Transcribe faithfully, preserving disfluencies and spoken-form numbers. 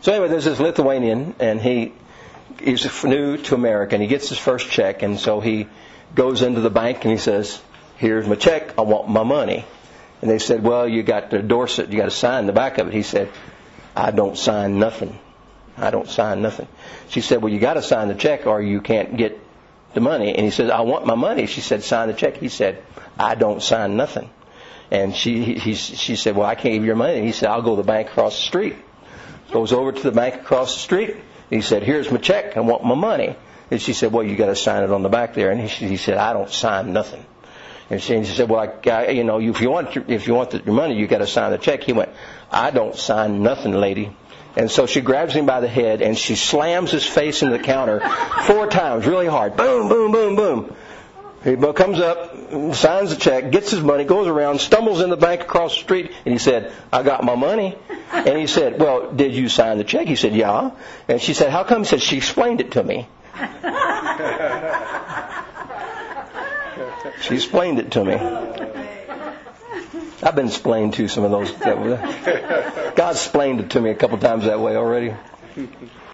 So anyway, there's this Lithuanian, and he he's new to America, and he gets his first check, and so he goes into the bank and he says, "Here's my check. I want my money." And they said, "Well, you got to endorse it. You got to sign the back of it." He said, "I don't sign nothing. I don't sign nothing." She said, "Well, you got to sign the check or you can't get the money." And he said, "I want my money." She said, "Sign the check." He said, "I don't sign nothing." And she he, she said, "Well, I can't give you your money." And he said, "I'll go to the bank across the street." Goes over to the bank across the street. He said, "Here's my check. I want my money." And she said, "Well, you got to sign it on the back there." And he, he said, "I don't sign nothing." And she said, "Well, I, I, you know, if you want your, if you want the, your money, you got to sign the check." He went, "I don't sign nothing, lady." And so she grabs him by the head and she slams his face into the counter four times, really hard. Boom, boom, boom, boom. He comes up, signs the check, gets his money, goes around, stumbles in the bank across the street, and he said, "I got my money." And he said, "Well, did you sign the check?" He said, "Yeah." And she said, "How come?" He said, "She explained it to me." She explained it to me. I've been explained to some of those. God's explained it to me a couple times that way already.